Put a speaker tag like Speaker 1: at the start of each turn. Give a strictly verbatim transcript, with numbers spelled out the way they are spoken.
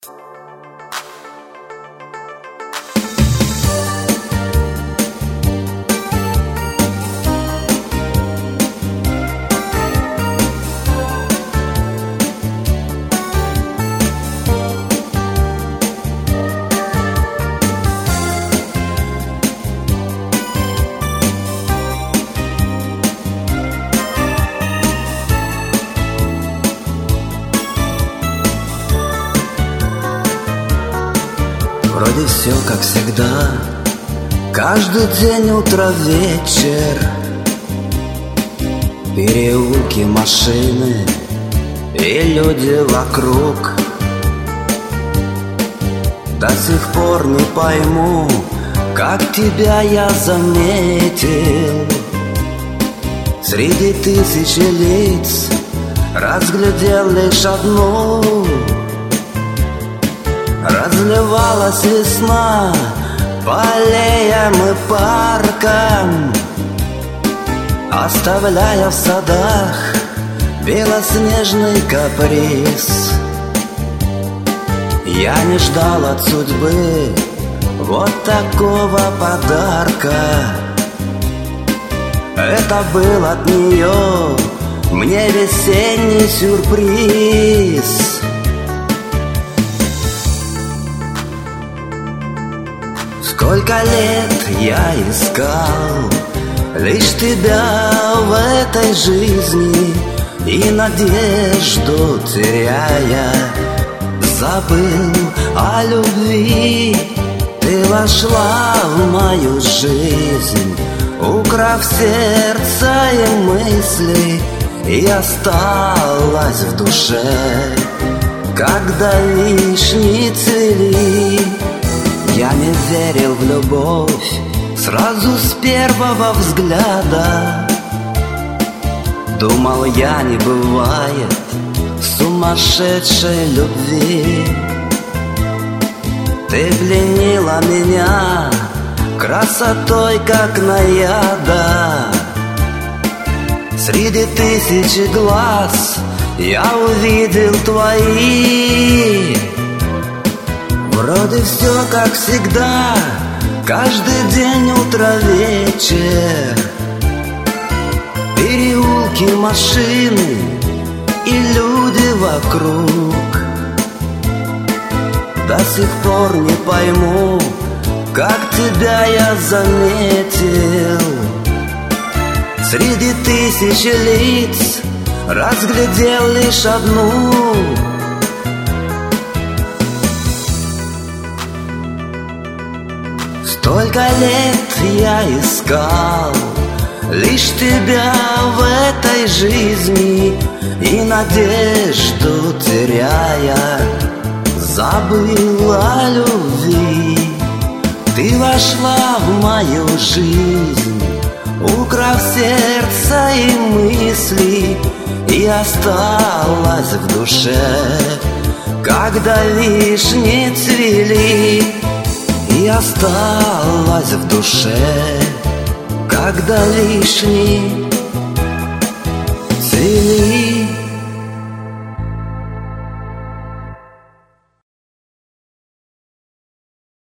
Speaker 1: Вроде все как всегда, каждый день, утро, вечер, переулки, машины и люди вокруг. До сих пор не пойму, как тебя я заметил. Среди тысячи лиц разглядел лишь одну. Разливалась весна по аллеям и паркам, оставляя в садах белоснежный каприз. Я не ждал от судьбы вот такого подарка. Это был от нее мне весенний сюрприз. Сколько лет я искал лишь тебя в этой жизни, и надежду теряя забыл о любви. Ты вошла в мою жизнь, украв сердце и мысли, и осталась в душе, когда вишни цвели. Я не верил в любовь сразу с первого взгляда. Думал, я не бывает сумасшедшей любви. Ты пленила меня красотой, как наяда. Среди тысячи глаз я увидел твои. Вроде все как всегда, каждый день, утро, вечер, переулки, машины и люди вокруг. До сих пор не пойму, как тебя я заметил. Среди тысячи лиц разглядел лишь одну. Столько лет я искал лишь тебя в этой жизни, и надежду теряя забыл о любви. Ты вошла в мою жизнь, украв сердце и мысли, и осталась в душе, когда вишни цвели. И осталась в душе, когда вишни цвели.